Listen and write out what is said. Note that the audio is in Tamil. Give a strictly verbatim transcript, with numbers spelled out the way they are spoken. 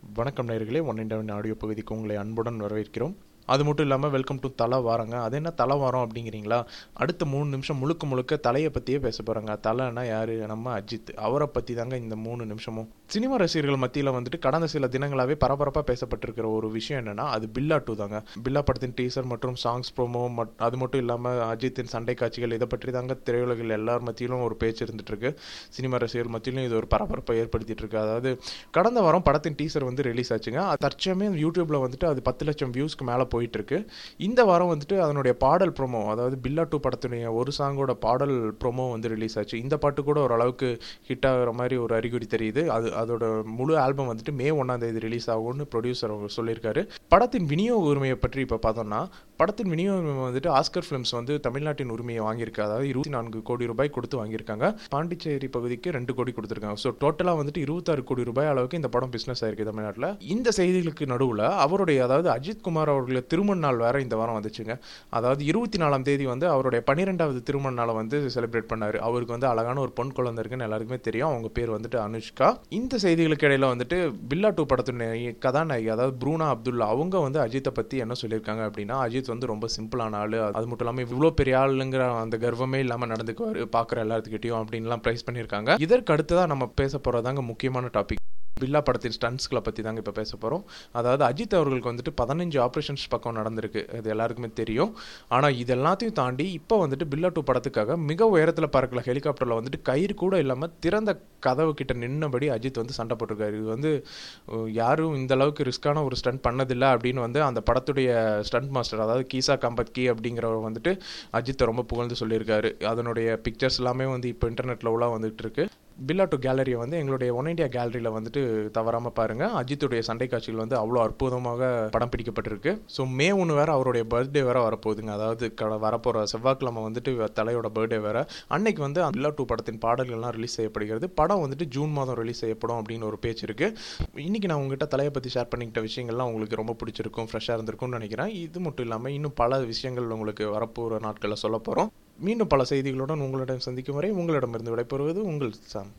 வணக்கம் நேயர்களே, ஒன் இன் ஆடியோ பகுதிக்கு உங்களை அன்புடன் வரவேற்கிறோம். அது மட்டும் இல்லாமல் வெல்கம் டு தலை வாரங்க. அது என்ன தலை வாரம் அப்படிங்கிறீங்களா? அடுத்த மூணு நிமிஷம் முழுக்க முழுக்க தலையை பற்றியே பேச போகிறாங்க. தலைன்னா யார்? நம்ம அஜித். அவரை பற்றி தாங்க இந்த மூணு நிமிஷமும். சினிமா ரசிகர்கள் மத்தியில் வந்துட்டு கடந்த சில தினங்களாகவே பரபரப்பாக பேசப்பட்டிருக்கிற ஒரு விஷயம் என்னென்னா, அது பில்லா டூ தாங்க. பில்லா படத்தின் டீசர் மற்றும் சாங்ஸ் ப்ரோமோ மட் அது மட்டும் இல்லாமல் அஜித்தின் சண்டை காட்சிகள், இதை பற்றி தாங்க திரையுலகில் எல்லார் மத்தியிலும் ஒரு பேச்சு இருந்துகிட்ருக்கு. சினிமா ரசிகர்கள் மத்தியிலும் இது ஒரு பரபரப்பை ஏற்படுத்திட்டு இருக்கு. அதாவது கடந்த வாரம் படத்தின் டீசர் வந்து ரிலீஸ் ஆச்சுங்க. தற்சமே யூடியூப்பில் வந்துட்டு அது பத்து லட்சம் வியூஸ்க்கு மேலே போயிட்டு இருக்கு. இந்த வாரம் வந்துட்டு அதனுடைய பாடல் ப்ரோமோ, அதாவது பில்லா டூ படத்துடைய ஒரு சாங்கோட பாடல் ப்ரோமோ வந்து ரிலீஸ் ஆச்சு. இந்த பாட்டு கூட ஓரளவுக்கு ஹிட் ஆகிற மாதிரி ஒரு அறிகுறி தெரியுது. அது அதோட முழு ஆல்பம் வந்துட்டு மே ஒன்றாம் தேதி ரிலீஸ் ஆகும்னு ப்ரொடியூசர் அவங்க சொல்லியிருக்காரு. படத்தின் விநியோக உரிமையை பற்றி இப்போ பார்த்தோம்னா, படத்தின் விநியோக உரிமை வந்துட்டு ஆஸ்கர் ஃபிலிம்ஸ் வந்து தமிழ்நாட்டின் உரிமையை வாங்கியிருக்கு. அதாவது இருபத்தி நான்கு கோடி ரூபாய் கொடுத்து வாங்கியிருக்காங்க. பாண்டிச்சேரி பகுதிக்கு ரெண்டு கோடி கொடுத்துருக்காங்க. ஸோ டோட்டலாக வந்துட்டு இருபத்தாறு கோடி ரூபாய் அளவுக்கு இந்த படம் பிஸ்னஸ் ஆயிருக்கு தமிழ்நாட்டில். இந்த செய்திகளுக்கு நடுவில் அவருடைய, அதாவது அஜித் குமார் அவர்களுடைய திருமண நாள் வேற இந்த வாரம் வந்துச்சுங்க. அதாவது இருபத்தி நாலாம் தேதி வந்து அவருடைய பன்னிரெண்டாவது திருமண நாளை வந்து செலிப்ரேட் பண்ணாரு. அவருக்கு வந்து அழகான ஒரு பொன் குழந்தை இருக்குன்னு எல்லாருக்குமே தெரியும். அவங்க பேர் வந்துட்டு அனுஷ்கா. இந்த செய்திகளுக்கு இடையில வந்துட்டு பில்லா டூ படத்துடைய கதாநாயகி, அதாவது ப்ரூனா அப்துல்லா, அவங்க வந்து அஜித்தை பத்தி என்ன சொல்லியிருக்காங்க அப்படின்னா, அஜித் வந்து ரொம்ப சிம்பிளான ஆளு, அது மட்டும் இல்லாமல் இவ்வளோ பெரிய ஆளுங்கிற அந்த கர்வமே இல்லாமல் நடந்துக்குவாரு பார்க்குற எல்லாத்துக்கிட்டையும் அப்படின்லாம் ப்ரைஸ் பண்ணியிருக்காங்க. இதற்கு அடுத்ததான் நம்ம பேச போறதாங்க முக்கியமான டாபிக். பில்லா படத்தின் ஸ்டன்ட்ஸ்களை பற்றி தாங்க இப்போ பேச போகிறோம். அதாவது அஜித் அவர்களுக்கு வந்துட்டு பதினஞ்சு ஆப்ரேஷன்ஸ் பக்கம் நடந்திருக்கு, அது எல்லாருக்குமே தெரியும். ஆனால் இது எல்லாத்தையும் தாண்டி இப்போ வந்துட்டு பில்லா டூ படத்துக்காக மிக உயரத்தில் பறக்கல ஹெலிகாப்டரில் வந்துட்டு கயிறு கூட இல்லாமல் திறந்த கதவு கிட்ட நின்னபடி அஜித் வந்து சண்டை போட்டிருக்காரு. இது வந்து யாரும் இந்த அளவுக்கு ரிஸ்கான ஒரு ஸ்டண்ட் பண்ணதில்லை அப்படின்னு வந்து அந்த படத்துடைய ஸ்டண்ட் மாஸ்டர், அதாவது கீசா கம்பத்கி அப்படிங்கிறவர் வந்துட்டு அஜித்தை ரொம்ப புகழ்ந்து சொல்லியிருக்காரு. அதனுடைய பிக்சர்ஸ் எல்லாமே வந்து இப்போ இன்டர்நெட்டில் உள்ள வந்துட்டு இருக்கு. பில்லா டூ கேலரியை வந்து எங்களுடைய ஒன் இண்டியா கேலரியில் வந்துட்டு தவறாமல் பாருங்கள். அஜித்துடைய சண்டை காட்சிகள் வந்து அவ்வளோ அற்புதமாக படம் பிடிக்கப்பட்டிருக்கு. ஸோ மே ஒன்று வேறு அவருடைய பர்த்டே வேறு வரப்போகுதுங்க. அதாவது க வரப்போகிற செவ்வாய்க்கிழமை வந்துட்டு தலையோட பர்த்டே வேறு. அன்னைக்கு வந்து பில்லா டூ படத்தின் பாடல்கள்லாம் ரிலீஸ் செய்யப்படுகிறது. படம் வந்துட்டு ஜூன் மாதம் ரிலீஸ் செய்யப்படும் அப்படின்னு ஒரு பேச்சு இருக்குது. இன்றைக்கி நான் உங்கள்கிட்ட தலையை பற்றி ஷேர் பண்ணிக்கிட்ட விஷயங்கள்லாம் உங்களுக்கு ரொம்ப பிடிச்சிருக்கும், ஃப்ரெஷ்ஷாக இருந்திருக்கும்னு நினைக்கிறேன். இது மட்டும் இல்லாமல் இன்னும் பல விஷயங்கள் உங்களுக்கு வரப்போகிற நாட்களில் சொல்ல போகிறோம். மீண்டும் பல செய்திகளுடன் உங்களிடம் சந்திக்கும் வரை உங்களிடமிருந்து விடைபெறுவது உங்கள் சாம்.